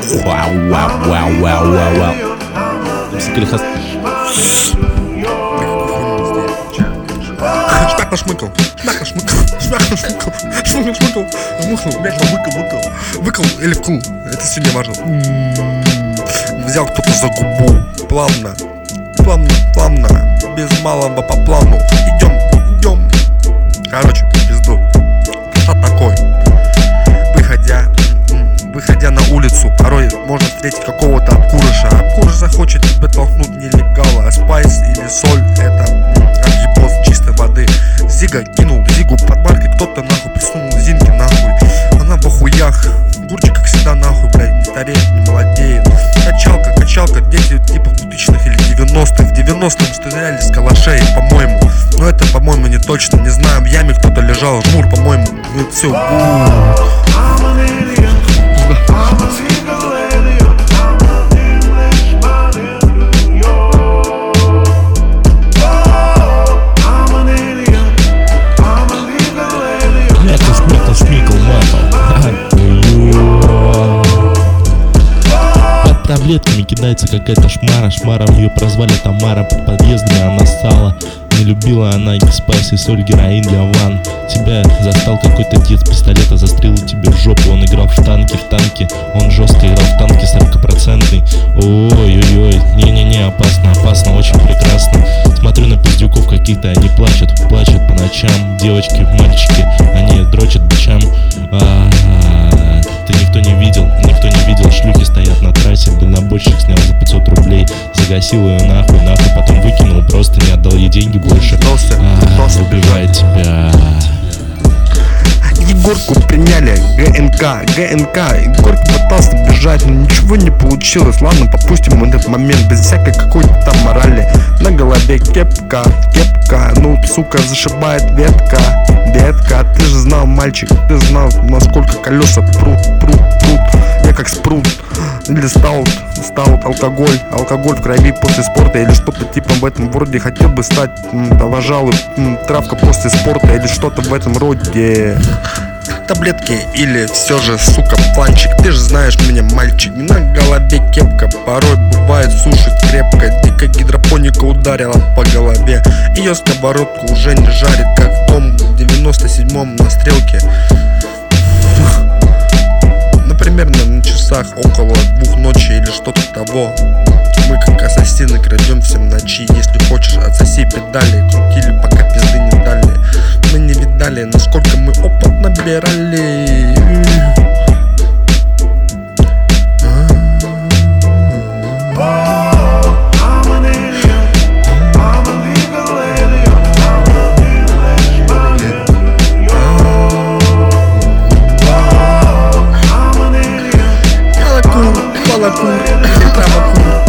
Вау. Психолихоз. Шмакнул, выкл или вкл, это сегодня важно. Взял кто-то за губу, плавно, без малого по плану. Идем, короче, пизду. Что такой? Выходя на улицу, порой можно встретить какого-то обкурыша. Обкурыш захочет тебя толкнуть нелегала. Спайс или соль, это антипоз чистой воды. Зига кинул Зигу под маркой, кто-то нахуй присунул Зинки нахуй. Она в охуях, Гурчик как всегда нахуй, блядь, не стареет, не молодеет. Качалка, дети типа 2000-х или 90-х. В 90-м стреляли с калашей, по-моему. Но это, по-моему, не точно. Не знаю, в яме кто-то лежал, жмур, по-моему. Все. Под таблетками кидается какая-то шмара. Ее прозвали Тамара. Под подъездами она ссала. Не любила она спайс и соль, героин для ван. Тебя застал какой-то дед с пистолета, застрелил тебе в жопу. Он играл в танки. Он жестко играл в танки 40%. Ой-ой-ой, не-не-не, опасно, очень прекрасно. Смотрю на пиздюков каких-то, они плачут по ночам. Девочки, мальчики, они дрочат бичам. Ты никто не видел, шлюхи стоят на трассе. Дальнобойщик снял за 500 рублей, загасил ее нахуй, потом выкинул, просто не отдал ей деньги больше. Убивает тебя. Егорку приняли, ГНК. Егорка пытался бежать, но ничего не получилось. Ладно, попустим этот момент без всякой какой-то там морали. На голове кепка, ну, сука, зашибает ветка. Ты же знал, мальчик, ты знал, насколько колеса прут. Я как спрут или стаут, алкоголь в крови после спорта или что-то типа в этом роде. Хотел бы стать, пожалуй, травка после спорта или что-то в этом роде. Таблетки или все же, сука, планчик. Ты же знаешь меня, мальчик. На голове кепка, порой бывает сушит крепко. Дико гидропоника ударила по голове. Ее сковородку уже не жарит, как в том 97-м на стрелке. Например, на часах около 2 ночи или что-то того. Мы как ассасины крадемся в ночи. Если хочешь, отсоси педали. Крутили, пока пизды не дали. Мы не видали, насколько мы опыт набирали. Палакур или травокур.